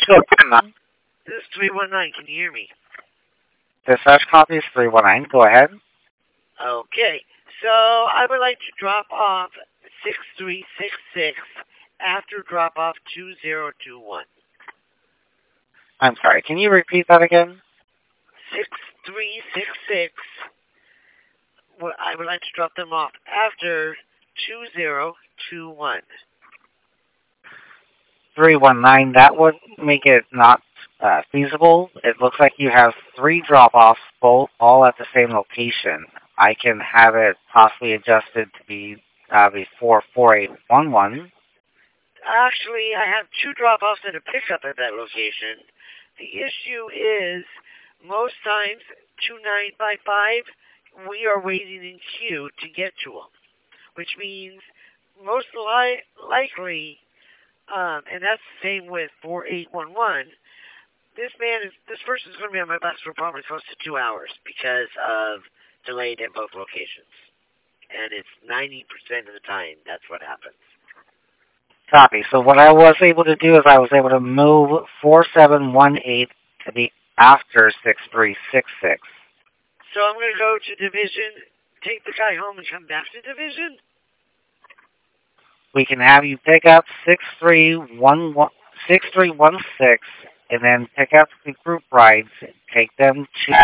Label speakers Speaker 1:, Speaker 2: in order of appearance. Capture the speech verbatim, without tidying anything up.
Speaker 1: This is three one nine. Can you hear me?
Speaker 2: Dispatch copy is three one nine. Go ahead.
Speaker 1: Okay. So I would like to drop off six three six six after drop off two zero two one.
Speaker 2: I'm sorry. Can you repeat that again?
Speaker 1: six three six six. Well, I would like to drop them off after two zero two one.
Speaker 2: three one nine. That would make it not uh, feasible. It looks like you have three drop-offs, both all at the same location. I can have it possibly adjusted to be uh, before four eight one one.
Speaker 1: Actually, I have two drop-offs and a pickup at that location. The issue is, most times, two nine five five, we are waiting in queue to get to them, which means most li- likely, um, and that's the same with four eight one one, this man is, this person is going to be on my bus for probably close to two hours because of delayed at both locations. And it's ninety percent of the time that's what happens.
Speaker 2: Copy. So what I was able to do is I was able to move four seven one eight to be after six three six six.
Speaker 1: So I'm going to go to Division, take the guy home and come back to Division?
Speaker 2: We can have you pick up six three one one, six three one six and then pick up the group rides, take them to